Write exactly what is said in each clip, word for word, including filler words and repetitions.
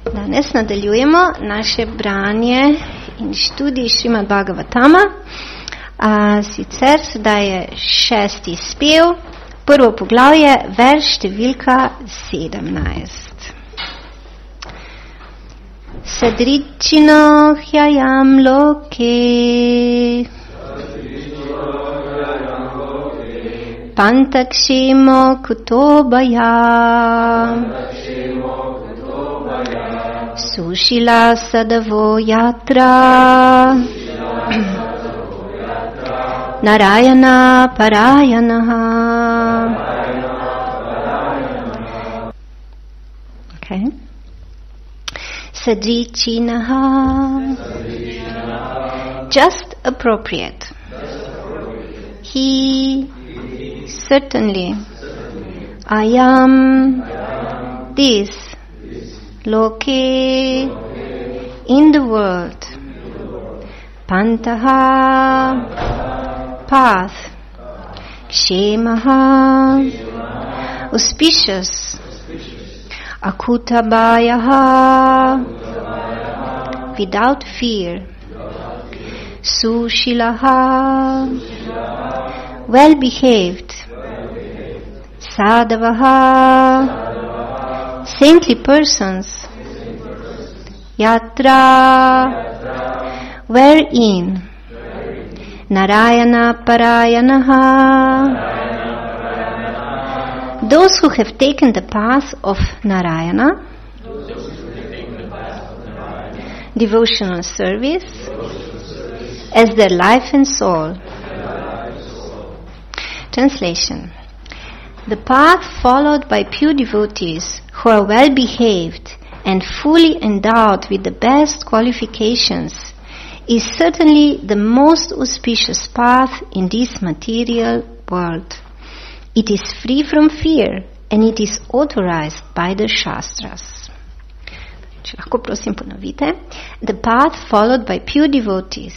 Danes nadaljujemo naše branje in študij Šrimad Bhagavatama. A, sicer sedaj je šesti spev, prvo poglavje, verš številka sedemnajst. Sadričino hjajam loke Pantakshemo kutobaya Sushila sadavo yatra Narayana parayanaha. Okay. Sadrichinaha. Just appropriate. He certainly. I am this. Loke in the world. Pantaha path. Kshemaha auspicious. Akutabayaha without fear. Sushilaha well behaved. Sadavaha saintly persons. Yatra wherein. Narayana parayanaha those who have taken the path of Narayana, devotional service, as their life and soul. Translation. The path followed by pure devotees who are well behaved and fully endowed with the best qualifications is certainly the most auspicious path in this material world. It is free from fear and it is authorized by the Shastras. Če lahko prosim ponovite. The path followed by pure devotees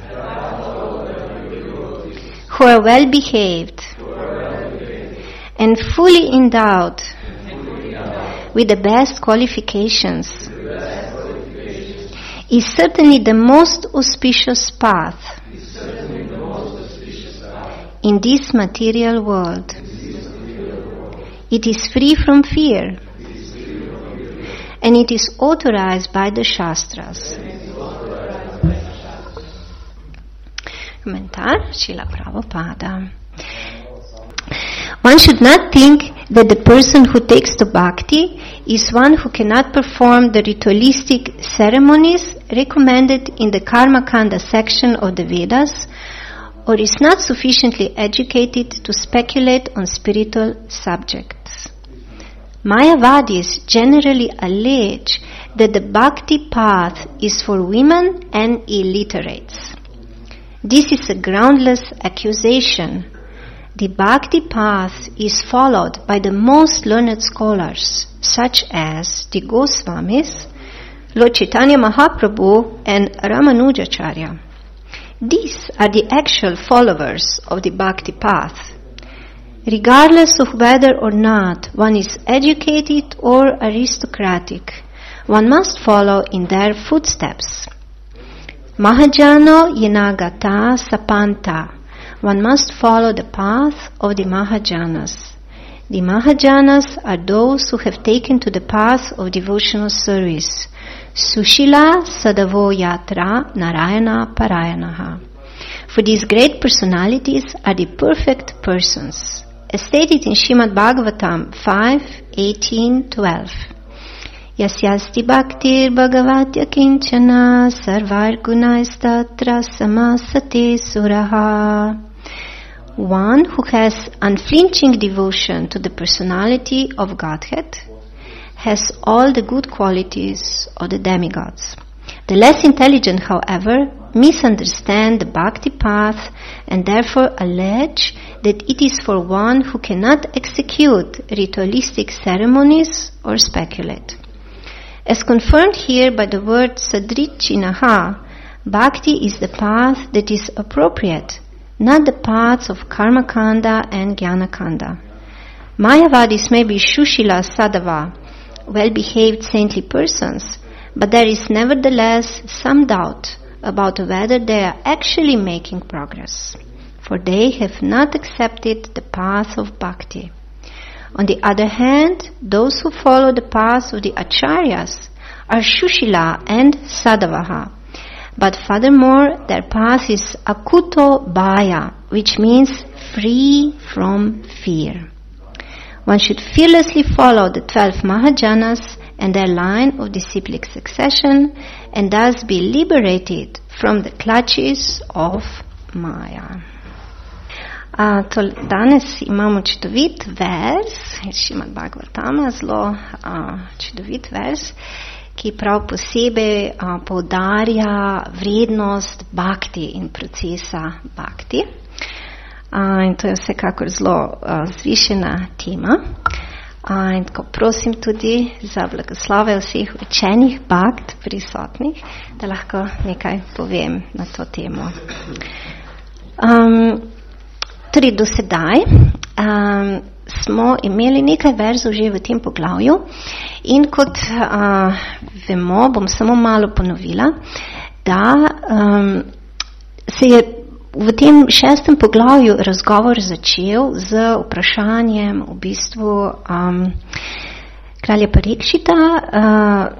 who are well behaved and fully endowed with the best qualifications is certainly the most auspicious path in this material world. It is free from fear and it is authorized by the Shastras. Komentar Srila Prabhupada. One should not think that the person who takes to bhakti is one who cannot perform the ritualistic ceremonies recommended in the Karma Kanda section of the Vedas, or is not sufficiently educated to speculate on spiritual subjects. Mayavadis generally allege that the bhakti path is for women and illiterates. This is a groundless accusation. The bhakti path is followed by the most learned scholars, such as the Goswamis, Lord Chaitanya Mahaprabhu, and Ramanujacharya. These are the actual followers of the bhakti path. Regardless of whether or not one is educated or aristocratic, one must follow in their footsteps. Mahajano yenagata sapanta. One must follow the path of the Mahajanas. The Mahajanas are those who have taken to the path of devotional service. Sushila sadavo yatra narayana parayanaha. For these great personalities are the perfect persons, as stated in Srimad Bhagavatam five eighteen twelve. Yasyasti bhaktir bhagavatya kinchana sarvar gunaistatra samasate suraha. One who has unflinching devotion to the personality of Godhead has all the good qualities of the demigods. The less intelligent, however, misunderstand the bhakti path and therefore allege that it is for one who cannot execute ritualistic ceremonies or speculate. As confirmed here by the word sadrichinaha, bhakti is the path that is appropriate, not the paths of karma kanda and jnana kanda. Mayavadis may be shushila sadhava, well-behaved saintly persons, but there is nevertheless some doubt about whether they are actually making progress, for they have not accepted the path of bhakti. On the other hand, those who follow the path of the acharyas are Shushila and Sadhavaha, but furthermore their path is Akuto Bhaya, which means free from fear. One should fearlessly follow the twelve Mahajanas and their line of disciplic succession and thus be liberated from the clutches of Maya. Uh, to, danes imamo čudovit vers, Srimad Bhagavatama, zelo uh, čudovit vers, ki prav posebej uh, poudarja vrednost bhakti in procesa bhakti. Uh, in to je vsekakor zelo uh, zvišena tema. Uh, in tako prosim tudi za blagoslove vseh učenih bhakt prisotnih, da lahko nekaj povem na to temo. Um, Torej, do sedaj um, smo imeli nekaj verzov že v tem poglavju in kot uh, vemo, bom samo malo ponovila, da um, se je v tem šestem poglavju razgovor začel z vprašanjem v bistvu um, kralja Parikšita, uh,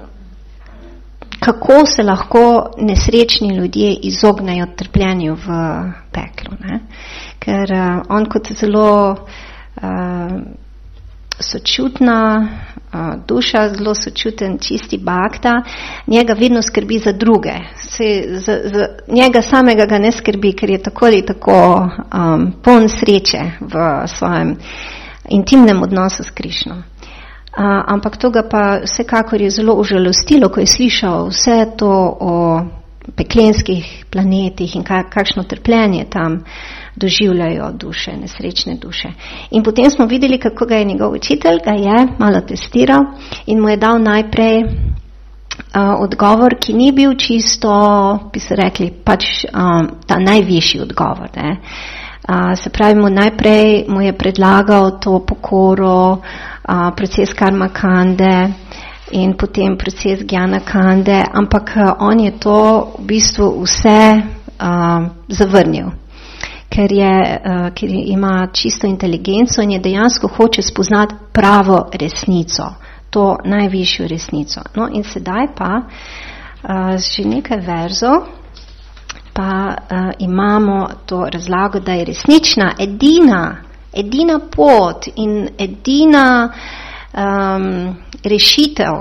kako se lahko nesrečni ljudje izognejo trpljenju v peklu. Ne? Ker uh, on kot zelo uh, sočutna uh, duša, zelo sočuten, čisti bhakta, njega vedno skrbi za druge. Se, za, za, njega samega ga ne skrbi, ker je tako ali tako um, poln sreče v svojem intimnem odnosu s Krišno. Uh, ampak to ga pa vsekakor je zelo užalostilo, ko je slišal vse to o peklenskih planetih in kak, kakšno trpljenje tam doživljajo duše, nesrečne duše. In potem smo videli, kako ga je njegov učitelj, ga je malo testiral in mu je dal najprej uh, odgovor, ki ni bil čisto, bi se rekli, pač um, ta najvišji odgovor. Ne? Uh, se pravi, mu najprej mu je predlagal to pokoro, uh, proces karma kande in potem proces Gyana kande, ampak uh, on je to v bistvu vse uh, zavrnil. Ker, je, uh, ker ima čisto inteligenco in je dejansko hoče spoznati pravo resnico, to najvišjo resnico. No in sedaj pa uh, že nekaj verzov, pa uh, imamo to razlago, da je resnična, edina, edina pot in edina um, rešitev,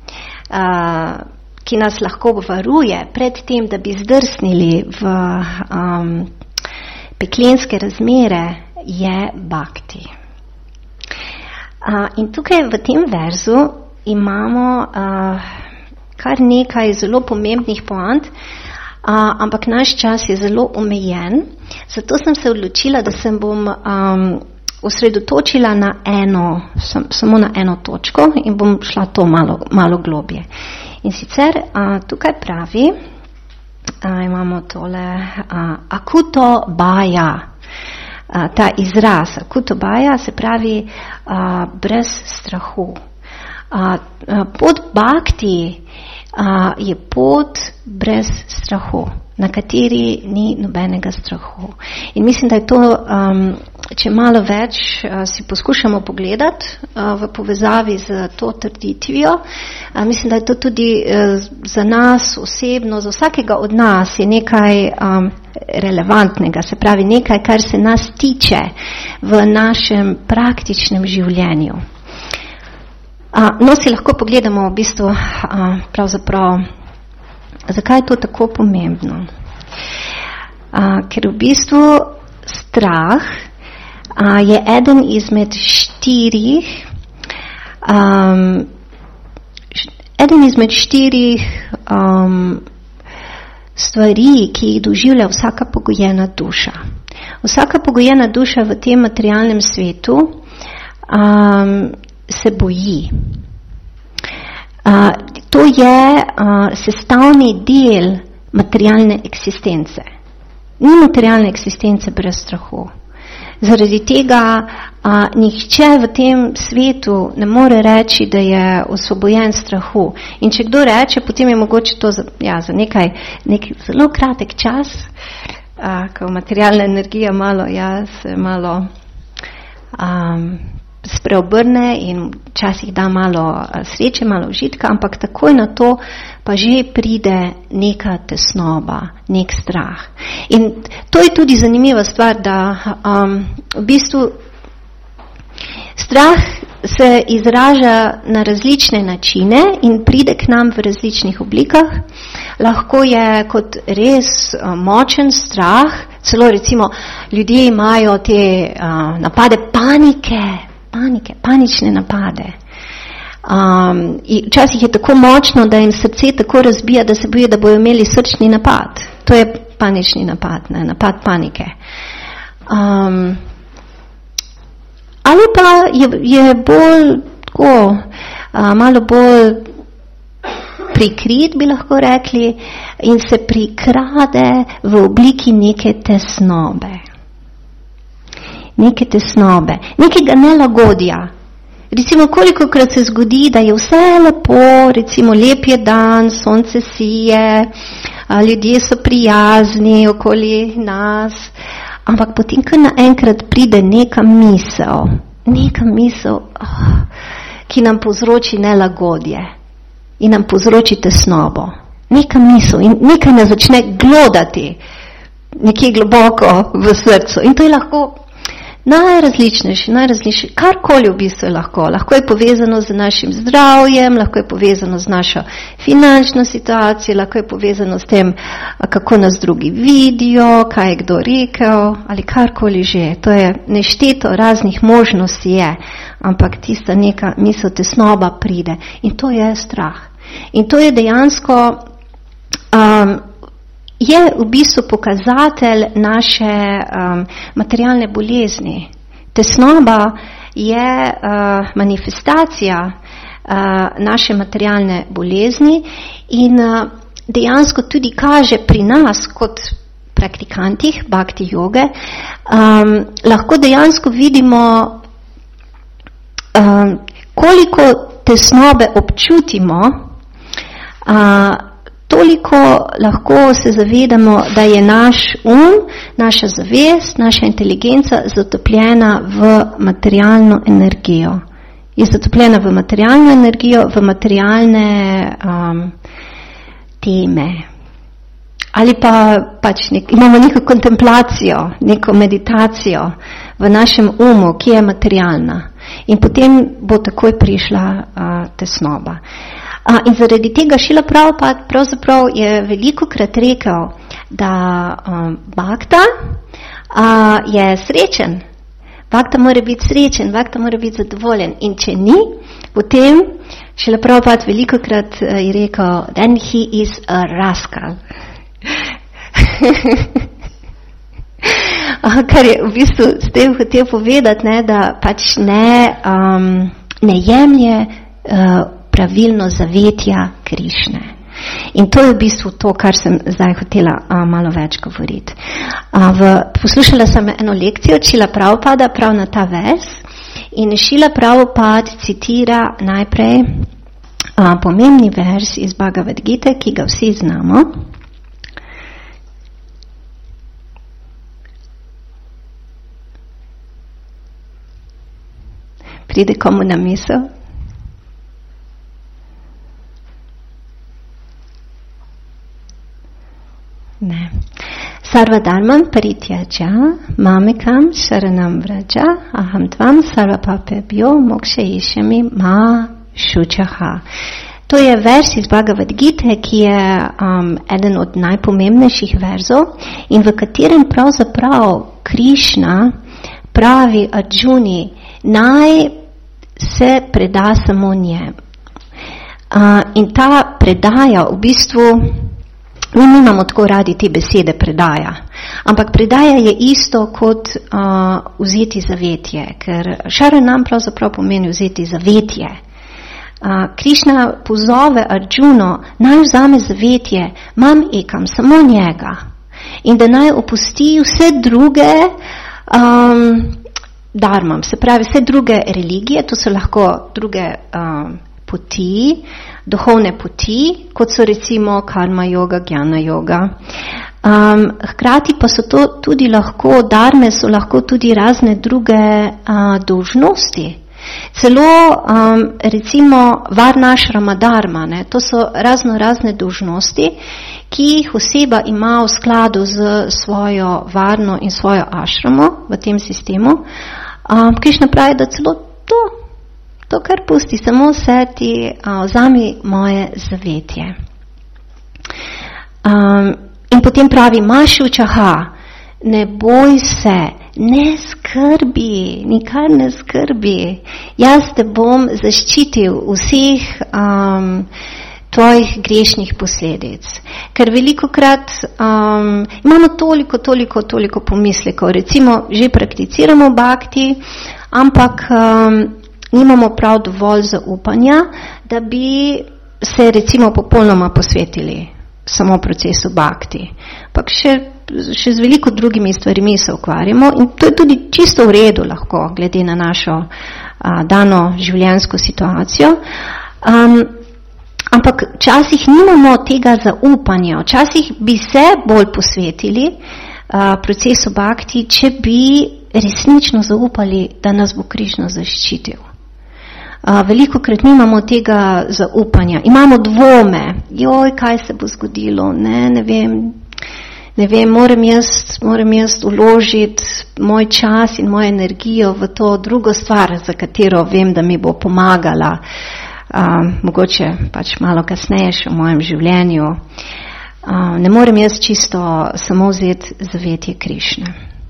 uh, ki nas lahko varuje pred tem, da bi zdrsnili v um, peklenske razmere, je bhakti. Uh, in tukaj v tem verzu imamo uh, kar nekaj zelo pomembnih poant, uh, ampak naš čas je zelo omejen, zato sem se odločila, da se bom um, osredotočila na eno, sam, samo na eno točko in bom šla to malo, malo globje. In sicer uh, tukaj pravi, Uh, imamo tole uh, akuto bhaya, uh, ta izraz akuto bhaya se pravi uh, brez strahu. Uh, uh, pot bhakti uh, je pot brez strahu, na kateri ni nobenega strahu. In mislim, da je to, um, če malo več uh, si poskušamo pogledati uh, v povezavi z to trditvijo, uh, mislim, da je to tudi uh, za nas osebno, za vsakega od nas je nekaj um, relevantnega, se pravi nekaj, kar se nas tiče v našem praktičnem življenju. Uh, no, si lahko pogledamo v bistvu uh, pravzaprav, zakaj je to tako pomembno? Uh, ker v bistvu strah uh, je eden izmed štirih um, eden izmed štirih um, stvari, ki jih doživlja vsaka pogojena duša. Vsaka pogojena duša v tem materialnem svetu um, se boji. Uh, to je uh, sestavni del materialne eksistence. Ni materialne eksistence brez strahu. zaradi tega a, nihče v tem svetu ne more reči, da je osvobojen strahu. In če kdo reče, potem je mogoče to za, ja, za nekaj, nek zelo kratek čas, a, ko materialna energija malo, ja, se malo um, spreobrne in včasih da malo sreče, malo užitka, ampak takoj na to pa že pride neka tesnoba, nek strah. In to je tudi zanimiva stvar, da um, v bistvu strah se izraža na različne načine in pride k nam v različnih oblikah. Lahko je kot res uh, močen strah, celo recimo ljudje imajo te uh, napade panike, panike, panične napade. Um, včasih je tako močno, da jim srce tako razbija, da se boje, da bojo imeli srčni napad. To je panični napad, ne, napad panike. Um, ali pa je, je bolj tako, uh, malo bolj prikrit, bi lahko rekli, in se prikrade v obliki neke tesnobe. Neke tesnobe, nekega nelagodja. Recimo, kolikokrat se zgodi, da je vse lepo, recimo lep je dan, sonce sije, ljudje so prijazni okoli nas, ampak potem, ko naenkrat pride neka misel, neka misel, oh, ki nam povzroči nelagodje in nam povzroči tesnobo. Neka misel in nekaj nas začne glodati nekje globoko v srcu. In to je lahko najrazličnejši, najrazličnejši, karkoli v bistvu je lahko. Lahko je povezano z našim zdravjem, lahko je povezano z našo finančno situacijo, lahko je povezano s tem, kako nas drugi vidijo, kaj je kdo rekel, ali karkoli že. To je nešteto raznih možnosti je, ampak tista neka misel tesnoba pride in to je strah. In to je dejansko um, je v bistvu pokazatelj naše um, materialne bolezni. Tesnoba je uh, manifestacija uh, naše materialne bolezni in uh, dejansko tudi kaže pri nas kot praktikantih bhakti joge, um, lahko dejansko vidimo, um, koliko tesnobe občutimo, uh, toliko lahko se zavedamo, da je naš um, naša zavest, naša inteligenca zatopljena v materialno energijo. Je zatopljena v materialno energijo, v materialne um, teme. Ali pa pač nek, imamo neko kontemplacijo, neko meditacijo v našem umu, ki je materialna. In potem bo takoj prišla uh, tesnoba. Uh, in zaradi tega Šrila Prabhupada pravzaprav je velikokrat rekel, da um, bhakta uh, je srečen. Bhakta mora biti srečen, bhakta mora biti zadovoljen. In če ni, potem Šrila Prabhupada velikokrat uh, je rekel, then he is a rascal. Kar je v bistvu s tem hotel povedati, ne, da pač ne, um, ne jemlje uh, pravilno zavetja Krišne. In to je v bistvu to, kar sem zdaj hotela uh, malo več govoriti. Uh, v, poslušala sem eno lekcijo Šrila Prabhupada prav na ta vers in Šrila Prabhupada citira najprej uh, pomembni vers iz Bhagavad Gite, ki ga vsi znamo. Pride komu na misel? Ne. Sarva dharmam parityaja mamekam sharanam vraja aham tvam sarva papebhyo mokshayishyami ma shuchaha. To je vers iz Bhagavad Gite, ki je um, eden od najpomembnejših verzov in v katerem pravzaprav Krišna pravi Arjuni, naj se preda samo njem. Uh, in ta predaja v bistvu, mi nimamo tako radi te besede predaja, ampak predaja je isto kot uh, vzeti zavetje, ker šaranam pravzaprav pomeni vzeti zavetje. Uh, Krišna pozove Arjuno, naj vzame zavetje, mam ekam, samo njega. In da naj opusti vse druge um, dharmam, se pravi vse druge religije, to so lahko druge um, poti, duhovne poti, kot so recimo karma yoga, jnana yoga. Um, hkrati pa so to tudi lahko, dharme so lahko tudi razne druge uh, dolžnosti. Celo um, recimo varnašrama dharma, ne, to so razno razne dolžnosti, ki jih oseba ima v skladu z svojo varno in svojo ašramo v tem sistemu. Um, Krišna pravi, da celo to, to kar pusti, samo se ti uh, vzami moje zavetje. Um, in potem pravi, maši učaha, ne boj se, ne skrbi, nikar ne skrbi, jaz te bom zaščitil vseh um, tvojih grešnih posledic. Ker velikokrat um, imamo toliko, toliko, toliko pomislekov, recimo že prakticiramo bhakti, ampak um, nimamo prav dovolj zaupanja, da bi se recimo popolnoma posvetili samo procesu bhakti. Pak še še z veliko drugimi stvarimi se ukvarjamo in to je tudi čisto v redu lahko, glede na našo a, dano življenjsko situacijo. Um, ampak včasih nimamo tega zaupanja, včasih bi se bolj posvetili a, procesu bhakti, če bi resnično zaupali, da nas bo Krišna zaščitil. A, veliko krat nimamo tega zaupanja, imamo dvome, joj, kaj se bo zgodilo, ne, ne vem, Ne vem, moram jaz, moram jaz uložiti moj čas in mojo energijo v to drugo stvar, za katero vem, da mi bo pomagala, um, mogoče pač malo kasneje še v mojem življenju. Um, ne morem jaz čisto samo vzeti zavetje Krišne.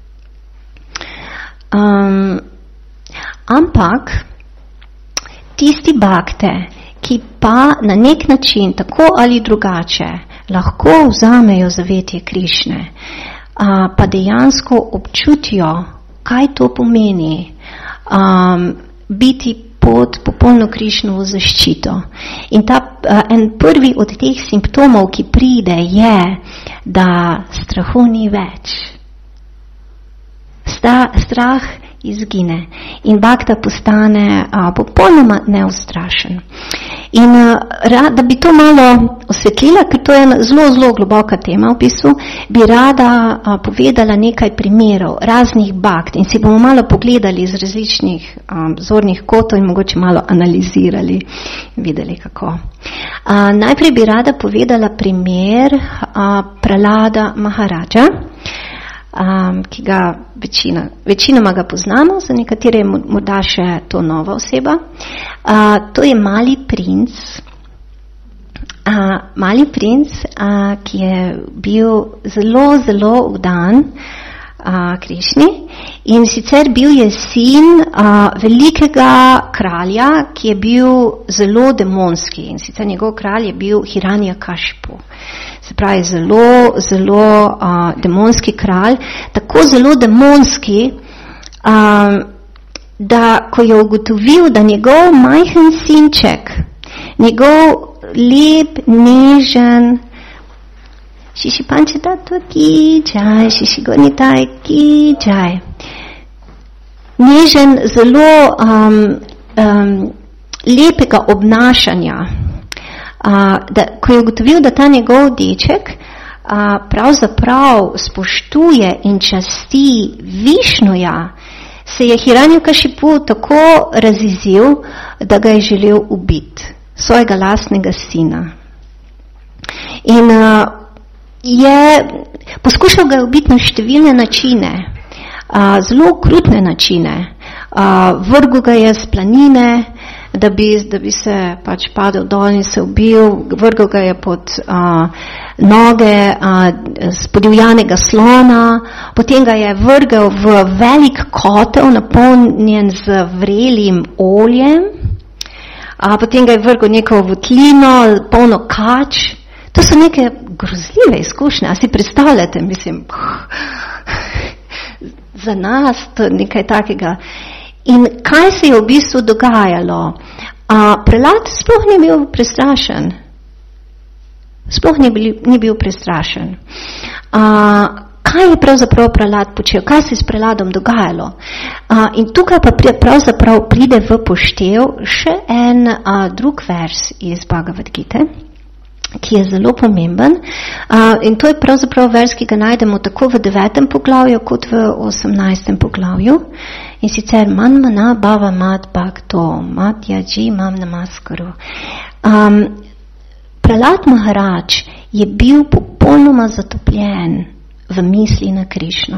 Um, ampak tisti bhakte, ki pa na nek način, tako ali drugače, lahko vzamejo zavetje Krišne, a, pa dejansko občutijo, kaj to pomeni um, biti pod popolno Krišnovo zaščito. In ta, a, en prvi od teh simptomov, ki pride, je, da strahu ni več. Sta, strah izgine in bhakta postane a, popolnoma neustrašen. In a, da bi to malo osvetlila, ker to je zelo, zelo globoka tema v bistvu, bi rada a, povedala nekaj primerov raznih bhakt in si bomo malo pogledali iz različnih a, zornih kotov in mogoče malo analizirali in videli kako. A, najprej bi rada povedala primer a, Pralada Maharaja, Um, ki ga večina, večinoma ga poznamo, za nekatere je morda še to nova oseba. Uh, to je mali princ, uh, mali princ, uh, ki je bil zelo, zelo vdan uh, Krišni in sicer bil je sin uh, velikega kralja, ki je bil zelo demonski in sicer njegov kralj je bil Hiranyakashipu. Se pravi, zelo, zelo uh, demonski kralj, tako zelo demonski, um, da ko je ugotovil, da njegov majhen sinček, njegov lep, nežen, šiši pančeta to ki džaj, šiši gonitaj ki džaj, nežen, zelo um, um, lepega obnašanja, Uh, da, ko je ugotovil, da ta njegov deček uh, pravzaprav spoštuje in časti Višnuja, se je Hiranyakashipu tako razjezil, da ga je želel ubiti, svojega lastnega sina. In uh, je poskušal ga ubiti na številne načine, uh, zelo okrutne načine. Uh, vrgel ga je z planine, da bi, da bi se pač padel dol in se ubil, vrgel ga je pod uh, noge uh, spodivjanega slona, potem ga je vrgel v velik kotel, napolnjen z vrelim oljem, uh, potem ga je vrgel neko votlino, polno kač. To so neke grozljive izkušnje, a si predstavljate, mislim, za nas to nekaj takega. In kaj se je v bistvu dogajalo? A, Prelad sploh ni bil prestrašen. Sploh ni bil, ni bil prestrašen. A, kaj je pravzaprav prehlad počel, kaj se je s prehladom dogajalo. Uh, in tukaj pa pri, pravzaprav pride v poštev še en uh, drug vers iz Bhagavad Gite, ki je zelo pomemben. Uh, in to je pravzaprav vers, ki ga najdemo tako v devetem poglavju, kot v osemnajstem poglavju. In sicer man mana bhava mat bhakto, mat yaji mam namaskaru. Um, Prahlad Maharaj je bil popolnoma zatopljen v misli na Krišno.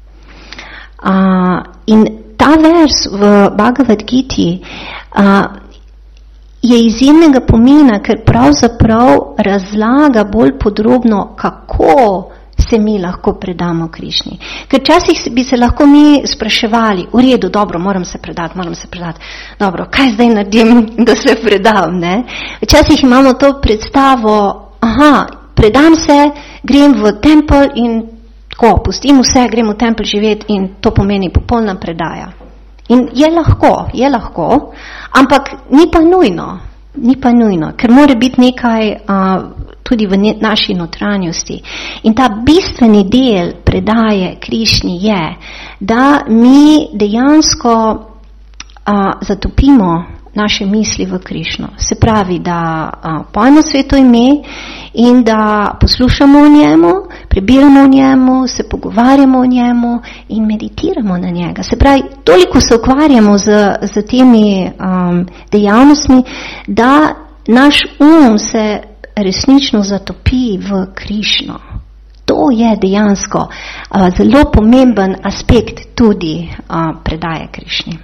Uh, in ta vers v Bhagavad Giti uh, je izjemnega pomena, ker pravzaprav razlaga bolj podrobno, kako se mi lahko predamo Krišni. Ker včasih bi se lahko mi spraševali, v redu, dobro, moram se predati, moram se predati, dobro, kaj zdaj naredim, da se predam, ne? Včasih imamo to predstavo, aha, predam se, grem v tempelj in tako, pustim vse, grem v tempelj živeti in to pomeni popolna predaja. In je lahko, je lahko, ampak ni pa nujno, ni pa nujno, ker mora biti nekaj uh, tudi v ne, naši notranjosti. In ta bistveni del predaje Krišni je, da mi dejansko uh, zatopimo naše misli v Krišno. Se pravi, da uh, pojmo sveto ime in da poslušamo o njemu, prebiramo o njemu, se pogovarjamo o njemu in meditiramo na njega. Se pravi, toliko se ukvarjamo z, z temi um, dejavnostmi, da naš um se resnično zatopi v Krišno. To je dejansko uh, zelo pomemben aspekt tudi uh, predaje Krišni.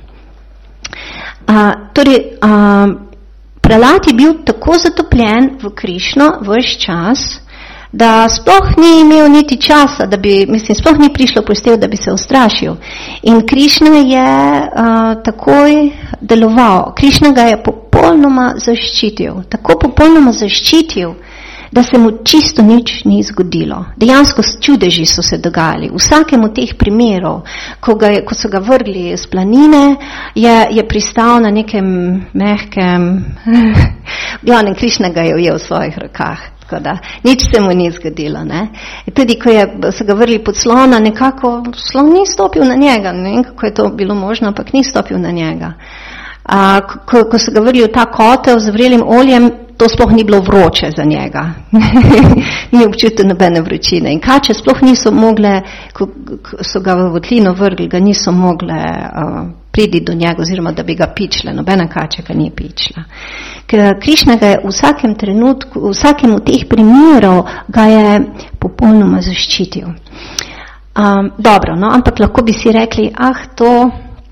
Uh, torej, uh, Prahlad je bil tako zatopljen v Krišno vš čas, da sploh ni imel niti časa, da bi, mislim, sploh ni prišlo poštev, da bi se ustrašil. In Krišna je uh, takoj deloval. Krišna ga je popolnoma zaščitil. Tako popolnoma zaščitil, da se mu čisto nič ni zgodilo. Dejansko čudeži so se dogajali. Vsakemu teh primerov, ko, ga je, ko so ga vrgli z planine, je, je pristal na nekem mehkem, glavnem Krišna ga je ujel v svojih rokah. Tako da nič se mu ni zgodilo. Ne? Tudi ko je, so ga vrgli pod slona, nekako slon ni stopil na njega. Ne vem, kako je to bilo možno, ampak ni stopil na njega. A, ko, ko so ga vrgli v ta kotel z vrelim oljem, to sploh ni bilo vroče za njega. Ni občutil nobene vročine. In kače sploh niso mogle, ko so ga v votlino vrgli, ga niso mogle uh, pridi do njega, oziroma da bi ga pičle. Nobena kače ga ni pičla. Ker Krišna ga je v vsakem trenutku, v vsakem od teh primerov ga je popolnoma zaščitil. Um, dobro, no, ampak lahko bi si rekli, ah, to...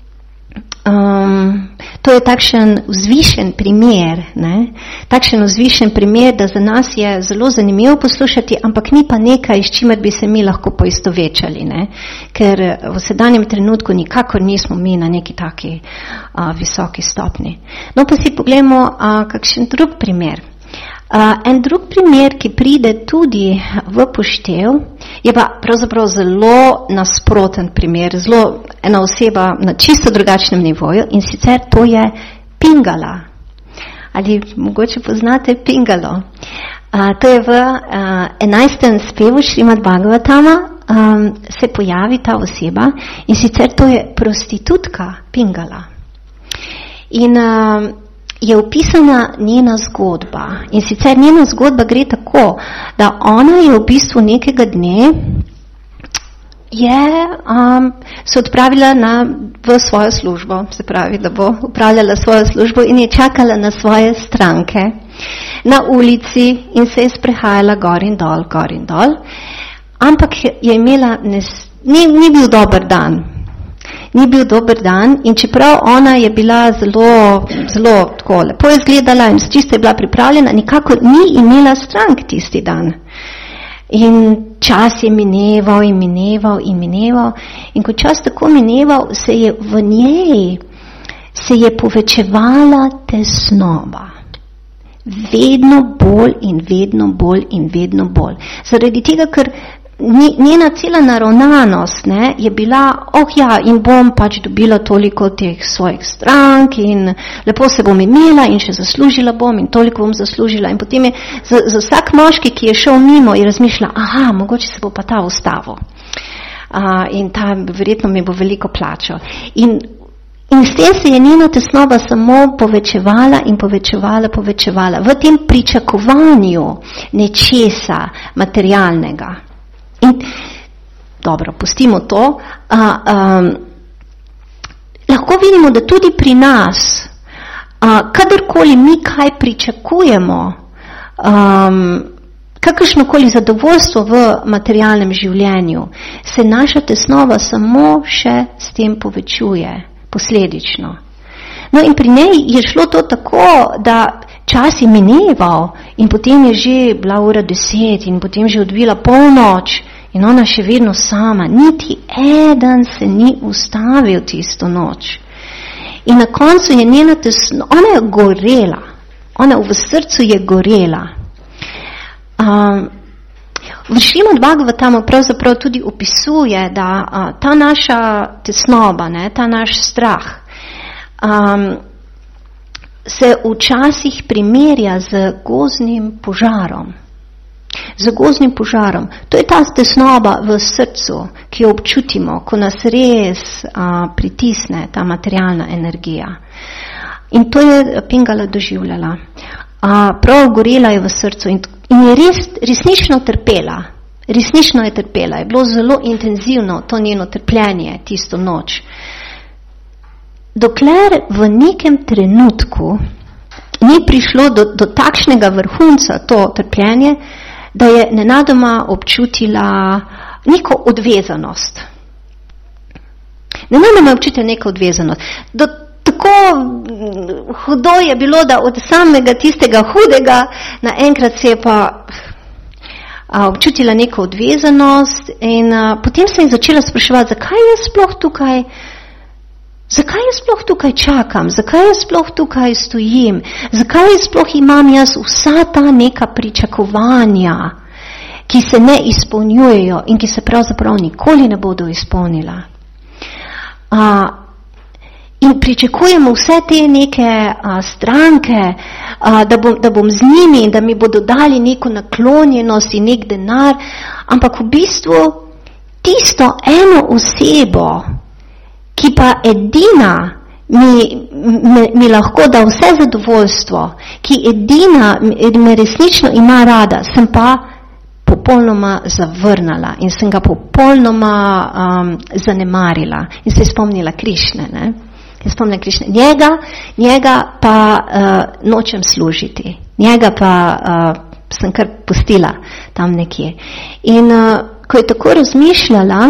Um, to je takšen vzvišen primer, ne? Takšen vzvišen primer, da za nas je zelo zanimivo poslušati, ampak ni pa nekaj, s čimer bi se mi lahko poistovečali, ne? Ker v sedanjem trenutku nikakor nismo mi na neki taki uh, visoki stopni. No pa si pogledamo uh, kakšen drug primer. Uh, en drug primer, ki pride tudi v poštev, je pa pravzaprav zelo nasproten primer, zelo ena oseba na čisto drugačnem nivoju, in sicer to je Pingala. Ali mogoče poznate Pingalo? Uh, to je v uh, enajstem spevu Šrimad Bhagavatama um, se pojavi ta oseba, in sicer to je prostitutka Pingala. In uh, je opisana njena zgodba. In sicer njena zgodba gre tako, da ona je v bistvu nekega dne je um, se odpravila na, v svojo službo, se pravi, da bo upravljala svojo službo in je čakala na svoje stranke na ulici in se je sprehajala gor in dol, gor in dol. Ampak je imela, nes, ni, ni bil dober dan. Ni bil dober dan in čeprav ona je bila zelo, zelo tako lepo izgledala in čisto je bila pripravljena, nikako ni imela strank tisti dan. In čas je mineval in mineval in mineval in ko čas tako mineval, se je v njej se je povečevala tesnoba. Vedno bolj in vedno bolj in vedno bolj. Zaradi tega, ker njena cela naravnanost, ne, je bila, oh ja, in bom pač dobila toliko teh svojih strank in lepo se bom imela in še zaslužila bom in toliko bom zaslužila. In potem je za, za vsak moški, ki je šel mimo, je razmišljala, aha, mogoče se bo pa ta ustavil. uh, in ta verjetno mi bo veliko plačal. In, in s tem se je njena tesnoba samo povečevala in povečevala, povečevala v tem pričakovanju nečesa materialnega. In dobro, pustimo to. Uh, um, lahko vidimo, da tudi pri nas, uh, kadarkoli mi kaj pričakujemo, um, kakršnokoli zadovoljstvo v materialnem življenju, se naša tesnova samo še s tem povečuje, posledično. No in pri njej je šlo to tako, da čas je mineval in potem je že bila ura deset in potem že odvila polnoč in ona še vedno sama. Niti eden se ni ustavil tisto noč. In na koncu je njena tesnova, ona je gorela, ona v srcu je gorela. Um, Vršimo Bhagavatam pravzaprav tudi opisuje, da uh, ta naša tesnoba, ne, ta naš strah, um, se včasih primerja z gozdnim požarom. Z gozdnim požarom. To je ta tesnoba v srcu, ki jo občutimo, ko nas res uh, pritisne ta materialna energija. In to je Pingala doživljala. Uh, prav gorela je v srcu in, in je res, resnično trpela. Resnično je trpela. Je bilo zelo intenzivno to njeno trpljenje tisto noč. Dokler v nekem trenutku ni prišlo do, do takšnega vrhunca to trpljenje, da je nenadoma občutila neko odvezanost. Nenadoma je občutila neko odvezanost. Do, tako hudo je bilo, da od samega tistega hudega naenkrat se je pa a, občutila neko odvezanost in a, potem se je začela spraševati, zakaj je sploh tukaj Zakaj jaz sploh tukaj čakam? Zakaj jaz sploh tukaj stojim? Zakaj jaz sploh imam jaz vsa ta neka pričakovanja, ki se ne izpolnjujejo in ki se pravzaprav nikoli ne bodo izpolnila? A, in pričakujemo vse te neke a, stranke, a, da, bom, da bom z njimi in da mi bodo dali neko naklonjenost in nek denar, ampak v bistvu tisto eno osebo, ki pa edina mi, mi, mi lahko da vse zadovoljstvo, ki edina me resnično ima rada, sem pa popolnoma zavrnala in sem ga popolnoma um, zanemarila in se je spomnila Krišne. Ne? Je spomnila Krišne. Njega, njega pa uh, nočem služiti. Njega pa uh, sem kar pustila tam nekje. In uh, ko je tako razmišljala,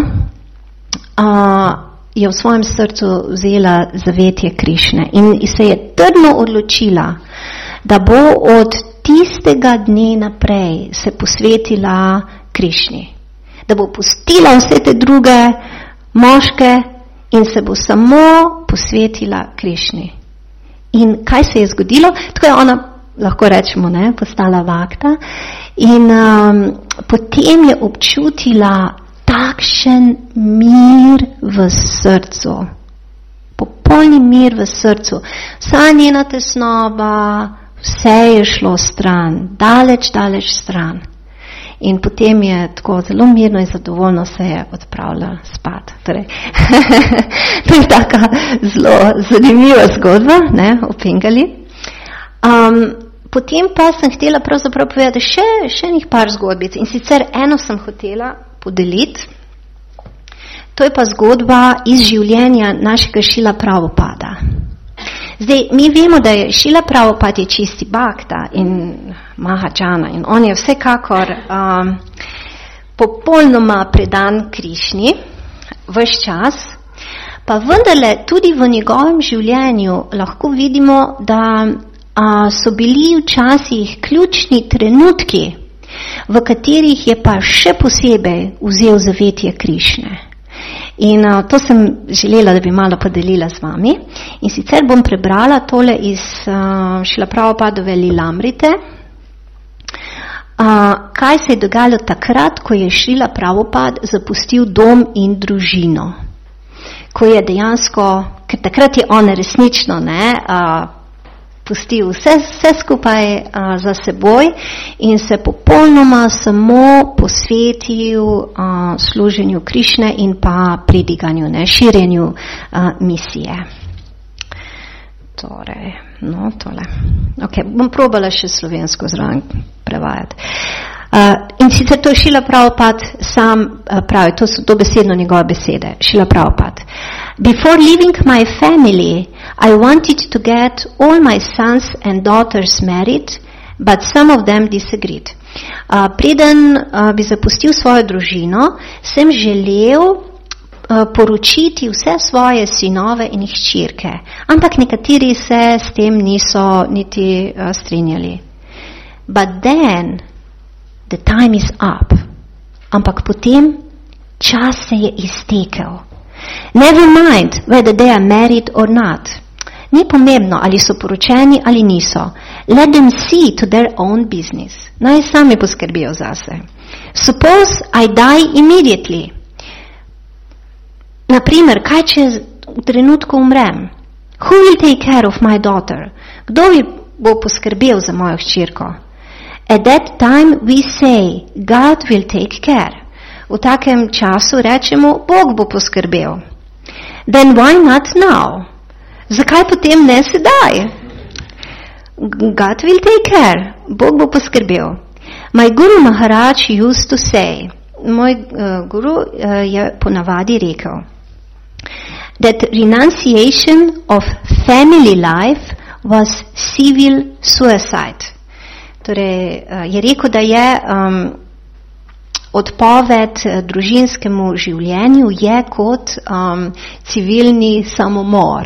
uh, je v svojem srcu vzela zavetje Krišne in se je trdno odločila, da bo od tistega dne naprej se posvetila Krišni. Da bo pustila vse te druge moške in se bo samo posvetila Krišni. In kaj se je zgodilo? Tako je ona, lahko rečemo, ne, postala vakta in um, potem je občutila takšen mir v srcu, popolni mir v srcu. Vsa njena tesnoba, vse je šlo stran, daleč, daleč stran. In potem je tako zelo mirno in zadovoljno se je odpravila spat. Torej, to je taka zelo zanimiva zgodba, ne, o Pingali. Um, potem pa sem htela pravzaprav povedati še, še njih par zgodbic. In sicer eno sem hotela podeliti. To je pa zgodba iz življenja našega Šrila Prabhupada. Zdaj, mi vemo, da je Šrila Prabhupada je čisti bhakta in Mahajana in on je vsekakor um, popolnoma predan Krišni ves čas, pa vendarle tudi v njegovem življenju lahko vidimo, da a, so bili včasih ključni trenutki, v katerih je pa še posebej vzel zavetje Krišne. In uh, to sem želela, da bi malo podelila z vami. In sicer bom prebrala tole iz uh, Šrila Prabhupadove Lilamrite. Uh, kaj se je dogajalo takrat, ko je Šrila Prabhupada zapustil dom in družino. Ko je dejansko, ker takrat je on resnično ne, uh, pustil vse, vse skupaj uh, za seboj in se popolnoma samo posvetil uh, služenju Krišne in pa prediganju, ne, širjenju uh, misije. Torej, no, tole. Ok, bom probala še slovensko zraven prevajati. Uh, in sicer to je Šrila Prabhupada sam uh, pravi, to so dobesedno njegove besede, Šrila Prabhupada. Before leaving my family, I wanted to get all my sons and daughters married, but some of them disagreed. Uh, preden uh, bi zapustil svojo družino, sem želel uh, poročiti vse svoje sinove in hčerke, ampak nekateri se s tem niso niti uh, strinjali. But then, the time is up. Ampak potem čas se je iztekel. Never mind whether they are married or not. Ni pomembno, ali so poročeni ali niso. Let them see to their own business. Naj sami poskrbijo zase. Suppose I die immediately. Naprimer, kaj če v trenutku umrem? Who will take care of my daughter? Kdo bo poskrbel za mojo hčerko? At that time we say, God will take care. V takem času rečemo, Bog bo poskrbel. Then why not now? Zakaj potem ne sedaj? God will take care. Bog bo poskrbel. My Guru Maharaj used to say, moj uh, guru uh, je ponavadi rekel, that renunciation of family life was civil suicide. Torej, uh, je rekel, da je um, odpoved družinskemu življenju je kot um, civilni samomor.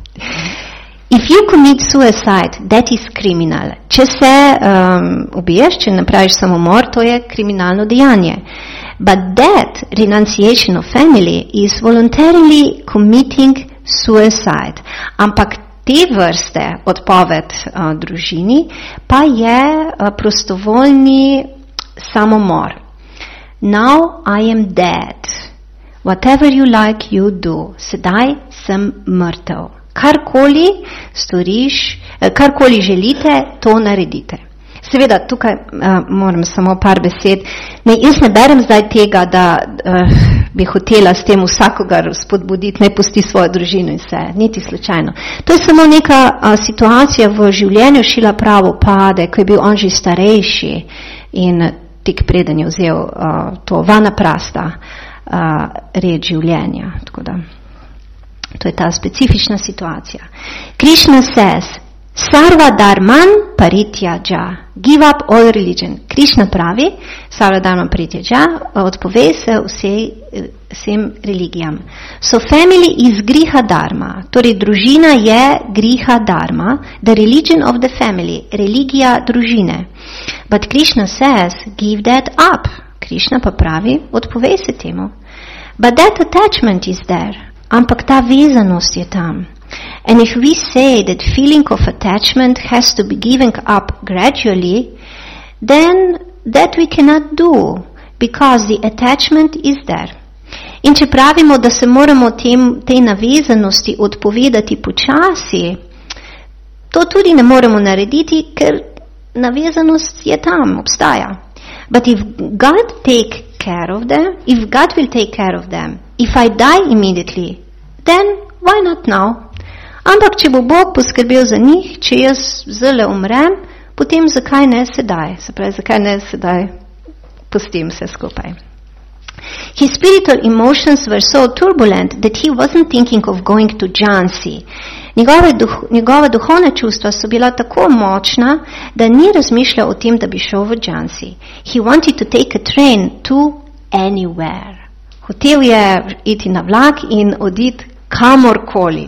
If you commit suicide, that is criminal. Če se um, ubiješ, če napraviš samomor, to je kriminalno dejanje. But that renunciation of family is voluntarily committing suicide. Ampak te vrste odpoved uh, družini pa je uh, prostovoljni samomor. Now I am dead. Whatever you like, you do. Sedaj sem mrtev. Karkoli storiš, karkoli želite, to naredite. Seveda, tukaj uh, moram samo par besed. Ne, jaz ne berem zdaj tega, da uh, bi hotela s tem vsakogar spodbuditi, ne pusti svojo družino in vse, niti slučajno. To je samo neka uh, situacija v življenju Šrila Prabhupade, ko je bil on že starejši in tik preden je vzel uh, to vanaprasta uh, red življenja. Tako da, to je ta specifična situacija. Krishna says, Sarva dharman parityaja, give up all religion. Krishna pravi, Sarva dharman parityaja, odpove se vsej, vsem religijam. So family is griha dharma, torej družina je griha dharma, the religion of the family, religija družine. But Krishna says, give that up. Krishna pa pravi, odpove se temu. But that attachment is there. Ampak ta vezanost je tam. And if we say that feeling of attachment has to be given up gradually, then that we cannot do, because the attachment is there. In če pravimo, da se moramo tem, tej navezanosti odpovedati počasi, to tudi ne moremo narediti, ker navezanost je tam, obstaja. But if God take care of them, if God will take care of them, if I die immediately, then why not now? Ampak, če bo Bog poskrbel za njih, če jaz zelo umrem, potem zakaj ne sedaj? Se pravi, zakaj ne sedaj pustim se skupaj? His spiritual emotions were so turbulent that he wasn't thinking of going to Jhansi. Njegove, duh, njegove duhovne čustva so bila tako močna, da ni razmišljal o tem, da bi šel v Jhansi. He wanted to take a train to anywhere. Hotel je iti na vlak in oditi kamorkoli.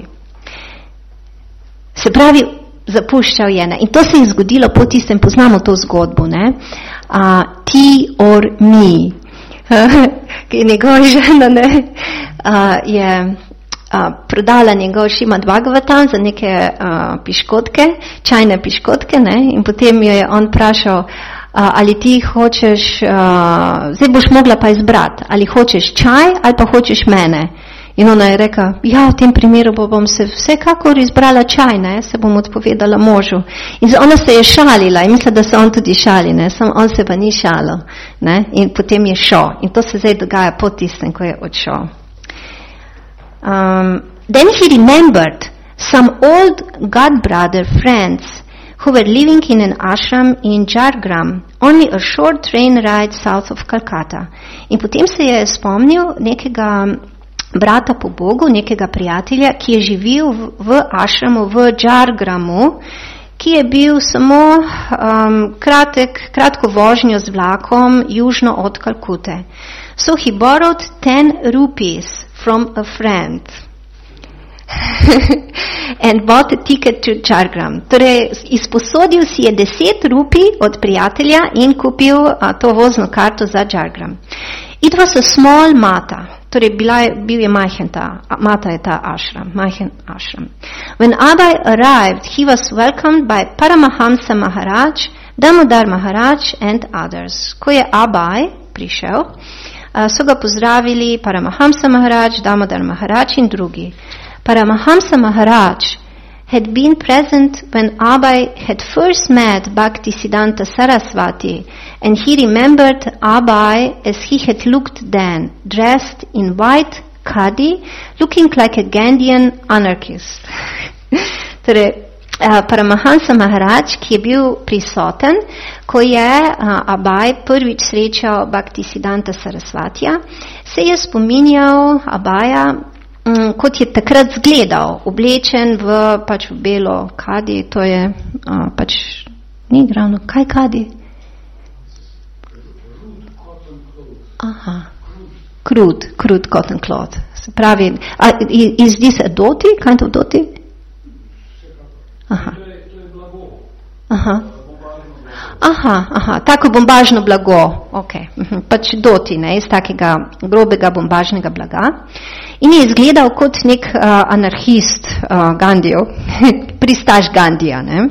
Se pravi, zapuščal je. Ne? In to se je zgodilo po tistem, poznamo to zgodbo, ne? Uh, ti or mi. Ki je njegova žena, ne? Uh, je uh, prodala njegov Šrimad Bhagavatam za neke uh, piškotke, čajne piškotke, ne? In potem jo je on vprašal, uh, ali ti hočeš, uh, zdaj boš mogla pa izbrati, ali hočeš čaj ali pa hočeš mene. In ona je rekla, ja, v tem primeru bom se vsekakor izbrala čaj, ne, se bom odpovedala možu. In ona se je šalila in misla, da se on tudi šali, ne, samo on se pa ni šalil, ne, in potem je šel. In to se zdaj dogaja po tistem, ko je odšel. Um, then he remembered some old godbrother friends who were living in an ashram in Jhargram, only a short train ride south of Calcutta. In potem se je spomnil nekega brata po Bogu, nekega prijatelja, ki je živel v, v ashramu v Jhargramu, ki je bil samo um, kratek, kratko vožnjo z vlakom južno od Kalkute. So he borrowed ten rupees from a friend and bought a ticket to Jhargram. Torej, izposodil si je deset rupij od prijatelja in kupil a, to vozno karto za Jhargram. It was a small mata. Torej, bila je, bil je majhen ta, mata je ta ashram, majhen ashram. When Abai arrived, he was welcomed by Paramahamsa Maharaj, Damodar Maharaj and others. Ko je Abai prišel, so ga pozdravili Paramahamsa Maharaj, Damodar Maharaj in drugi. Paramahamsa Maharaj had been present when Abai had first met Bhaktisiddhanta Saraswati, and he remembered Abai as he had looked then, dressed in white khadi, looking like a Gandhian anarchist. Torej, Uh, Paramahamsa Maharaj, ki je bil prisoten, ko je uh, Abai prvič srečal Bhaktisiddhanta Sarasvatija, se je spominjal Abaja, um, kot je takrat zgledal, oblečen v, pač v belo kadi, to je uh, pač, ni ravno, kaj kadi? Aha, crude, crude cotton cloth. Se pravi, uh, is this a dhoti, kind of dhoti? Aha. Aha. Aha, aha, tako bombažno blago, ok, uh-huh. Pač doti, ne, iz takega grobega bombažnega blaga. In je izgledal kot nek uh, anarhist uh, Gandhijev, pristaš Gandhija, ne.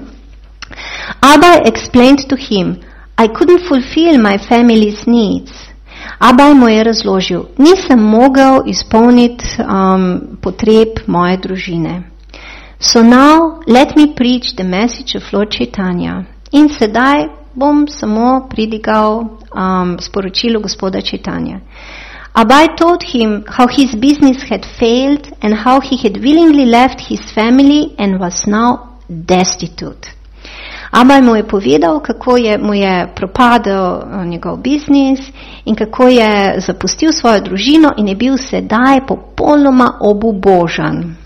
Abai explained to him, I couldn't fulfill my family's needs. Abai mu je razložil, nisem mogel izpolniti um, potreb moje družine. So now let me preach the message of Lord Chaitanya. In sedaj bom samo pridigal um, sporočilo gospoda Chaitanya. Abai told him how his business had failed and how he had willingly left his family and was now destitute. Abai mu je povedal, kako je, mu je propadel njegov biznis in kako je zapustil svojo družino in je bil sedaj popolnoma obubožan.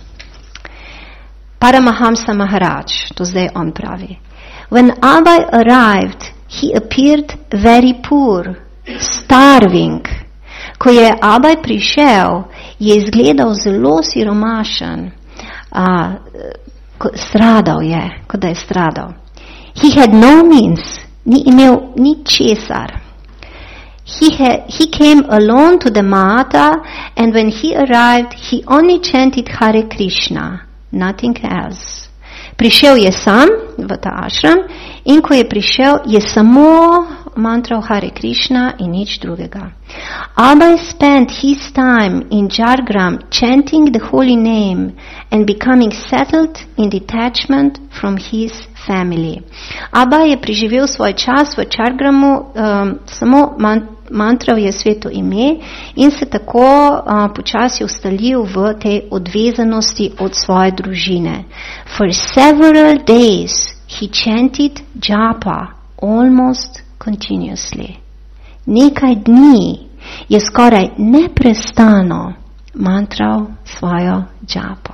Paramahamsa Maharaj, to zdaj on pravi. When Abai arrived, he appeared very poor, starving. Ko je Abai prišel, je izgledal zelo siromašen, uh, stradal je, kot da je stradal. He had no means, ni imel ni česar. He, had, he came alone to the Mata, and when he arrived, he only chanted Hare Krishna. Nothing else. Prišel je sam v ta ashram in ko je prišel, je samo mantral Hare Krishna in nič drugega. Abai spent his time in Jhargram chanting the holy name and becoming settled in detachment from his family. Abai je preživel svoj čas v Jhargramu, um, samo mantral Mantral je sveto ime in se tako uh, počasi ustalil v tej odvezanosti od svoje družine. For several days he chanted japa almost continuously. Nekaj dni je skoraj neprestano mantral svojo japo.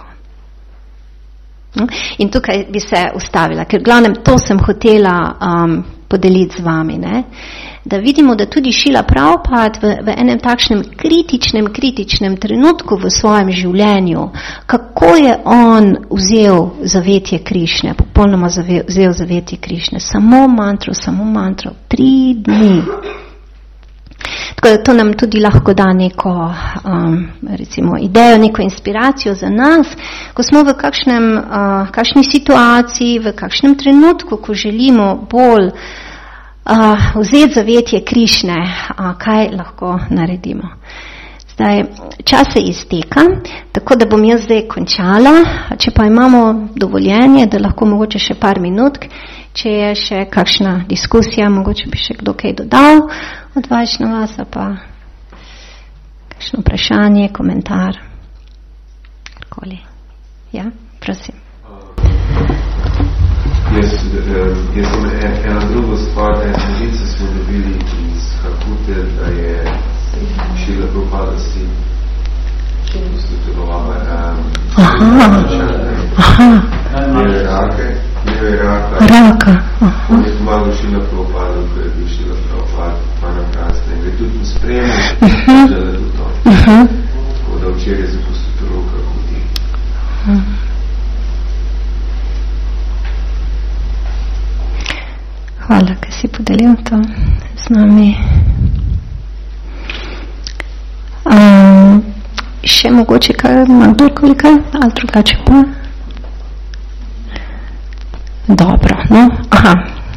In tukaj bi se ustavila, ker glavnem to sem hotela um, podeliti z vami, ne? Da vidimo, da tudi Šila Prabhupada v, v enem takšnem kritičnem, kritičnem trenutku v svojem življenju, kako je on vzel zavetje Krišne, popolnoma vzel zavetje Krišne, samo mantro, samo mantro, tri dni. Tako da to nam tudi lahko da neko um, recimo idejo, neko inspiracijo za nas, ko smo v kakšnem, uh, kakšni situaciji, v kakšnem trenutku, ko želimo bolj Uh, vzeti zavetje Krišne, uh, kaj lahko naredimo. Zdaj, čas se izteka, tako da bom jaz zdaj končala, če pa imamo dovoljenje, da lahko mogoče še par minut, če je še kakšna diskusija, mogoče bi še kdo kaj dodal od vas na vas, pa kakšno vprašanje, komentar, karkoli. Ja, prosim. Jaz, jaz sem ena druga stvar, ena novica smo dobili iz Hakute, da je Šila Prabhupada si institutovala njeve rake, njeve raka. Raka. On je pomagal Šila Prabhupada, ko je bil Šila Prabhupada, pa nakrasne. In ga je tudi spremljal, da je tudi to. Tako da včeraj je zapustil to roka Hakuti. Hvala, ker si podelil to z nami. Um, še mogoče kaj, ima kdorkoli kaj, ali drugače pa? Dobro, no, aha.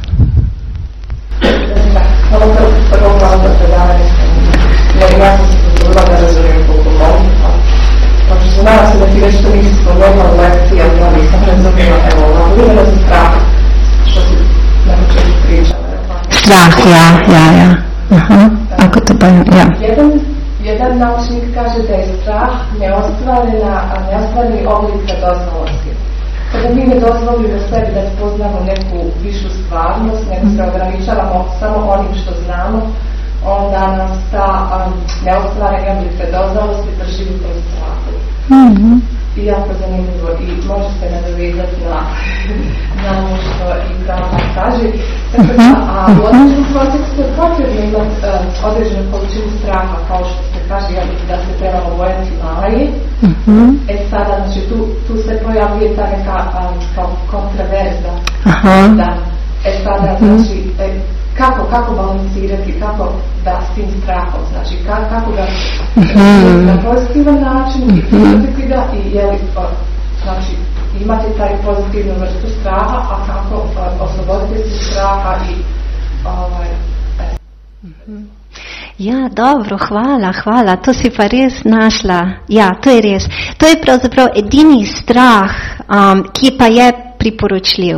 Hvala prvo hvala za predavanje. Ja sam se potrudila da razumijem koliko molim. Znači, znala sam da ti već to nisi spomenula u lekciji, ali ja nisam razumila. Evo, ovo vremena za strah, što si na početku pričala. Strah, ja, ja, ja. Aha, ako to pa, ja. Jedan, jedan naučnik kaže da je strah neostvarena, a neostvareni oblik radoznalosti. Kada mi ne dozvolimo sebi da spoznamo neku višu stvarnost, nego se ograničavamo samo onim što znamo, onda nas ta um, neostvareni oblik radoznalosti drži u tom strahu. Mm-hmm. I jako zanimljivo i može se nadovezati na, na ono što i Prabhupada kaže. Tako da, a u određenom kontekstu je potrebno imati um, određenu količinu straha, kao što se kaže, da se trebamo bojati Maje. Mm-hmm. E sada, znači, tu, tu se pojavljuje ta neka um, kao kontraverza. Aha. Da. E sada, znači, e, kako, kako balansirati, kako da s tim strahom, znači, ka, kako ga mm-hmm. na pozitivan način i ga i je li, znači, imate taj pozitivnu vrstu straha, a kako oslobodite se straha i ovaj, mm-hmm. Ja, dobro, hvala, hvala, to si pa res našla. Ja, to je res. To je pravzaprav edini strah, um, ki pa je priporočljiv.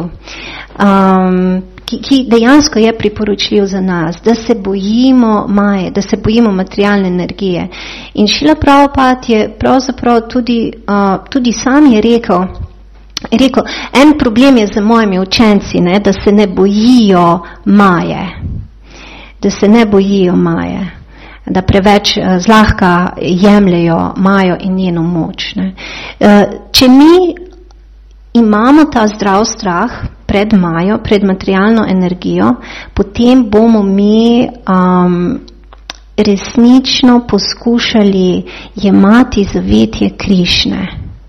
Um, ki, ki dejansko je priporočljiv za nas, da se bojimo Maje, da se bojimo materialne energije. In Šrila Prabhupada je pravzaprav tudi, uh, tudi sam je rekel, je rekel, en problem je za mojimi učenci, ne, da se ne bojijo Maje. Da se ne bojijo Maje, da preveč uh, zlahka jemljajo Majo in njeno moč. Ne. Uh, če mi imamo ta zdrav strah pred Majo, pred materialno energijo, potem bomo mi um, resnično poskušali jemati zavetje Krišne.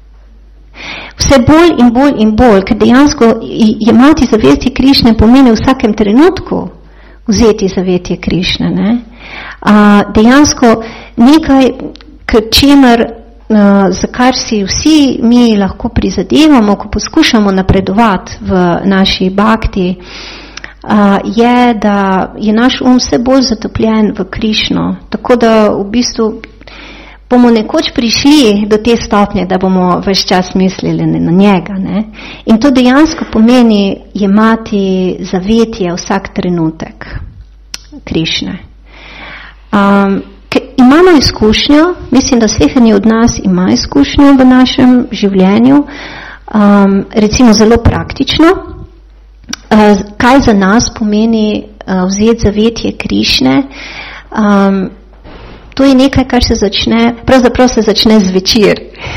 Vse bolj in bolj in bolj, ker dejansko jemati zavetje Krišne pomeni v vsakem trenutku vzeti zavetje Krišne. Ne? A, dejansko nekaj, k čemer, a, za kar si vsi mi lahko prizadevamo, ko poskušamo napredovati v naši bhakti, a, je, da je naš um vse bolj zatopljen v Krišno. Tako da v bistvu bomo nekoč prišli do te stopnje, da bomo ves čas mislili na njega. Ne? In to dejansko pomeni jemati zavetje vsak trenutek Krišne. Um, imamo izkušnjo, mislim, da sleherni od nas ima izkušnjo v našem življenju, um, recimo zelo praktično, uh, kaj za nas pomeni uh, vzeti zavetje Krišne. Um, To je nekaj, kar se začne, pravzaprav se začne zvečer.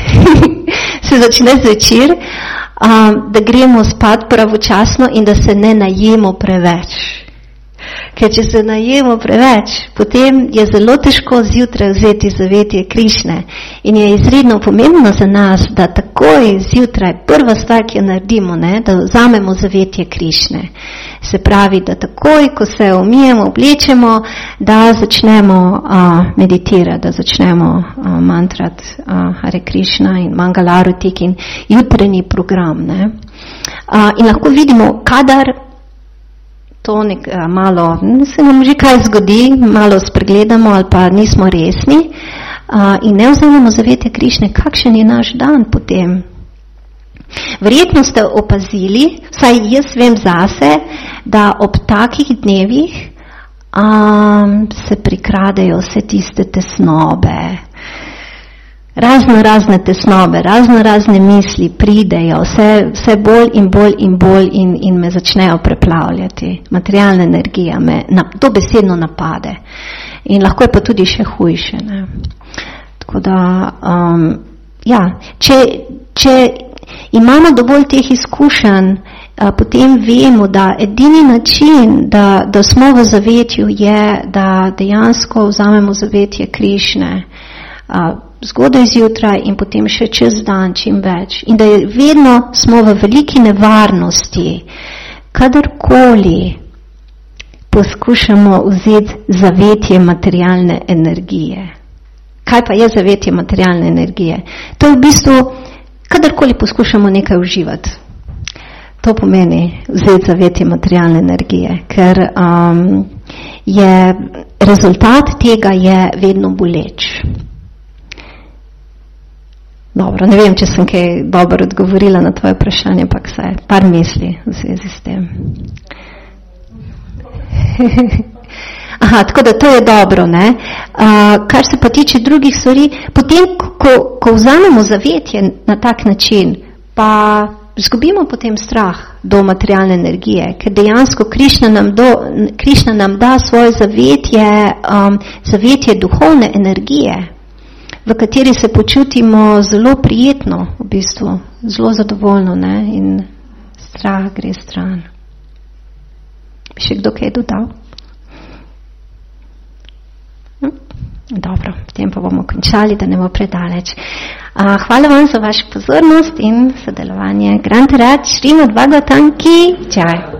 se začne zvečer, um, da gremo spat pravočasno in da se ne najemo preveč. Ker če se najemo preveč, potem je zelo težko zjutraj vzeti zavetje Krišne. In je izredno pomembno za nas, da takoj zjutraj, prva stvar, ki jo naredimo, ne, da vzamemo zavetje Krišne. Se pravi, da takoj, ko se umijemo, oblečemo, da začnemo uh, meditirati, da začnemo uh, mantrati uh, Hare Krishna in Mangalarutik in jutranji program. Ne. Uh, in lahko vidimo, kadar to nek, uh, malo, se nam že kaj zgodi, malo spregledamo ali pa nismo resni, uh, in ne vzamemo zavetja Krišne, kakšen je naš dan potem. Verjetno ste opazili, vsaj jaz vem zase, da ob takih dnevih um, se prikradejo vse tiste tesnobe, razno razne tesnobe, razno razne misli pridejo, vse, vse bolj in bolj in bolj in, in me začnejo preplavljati. Materialna energija me na, dobesedno napade in lahko je pa tudi še hujše. Ne? Tako da, um, ja, če, če imamo dovolj teh izkušenj, a, potem vemo, da edini način, da, da smo v zavetju, je, da dejansko vzamemo zavetje Krišne a, zgodaj zjutraj in potem še čez dan čim več. In da je vedno smo v veliki nevarnosti, kadarkoli poskušamo vzeti zavetje materialne energije. Kaj pa je zavetje materialne energije? To je v bistvu, kadarkoli poskušamo nekaj uživati. To pomeni vzeti zavetje materialne energije, ker um, je rezultat tega je vedno boleč. Dobro, ne vem, če sem kaj dobro odgovorila na tvoje vprašanje, ampak vsaj par misli v zvezi s tem. Aha, tako da to je dobro, ne? Uh, kar se pa tiče drugih stvari, potem, ko, ko vzamemo zavetje na tak način, pa izgubimo potem strah do materialne energije, ker dejansko Krišna nam, do, Krišna nam da svoje zavetje, um, zavetje duhovne energije, v kateri se počutimo zelo prijetno, v bistvu, zelo zadovoljno, ne? In strah gre stran. Bi še kdo kaj dodal? Hm? Dobro, potem pa bomo končali, da ne bo predaleč. Uh, hvala vam za vašo pozornost in sodelovanje. Grant Rad, Šrimad Bhagavatam ki jai.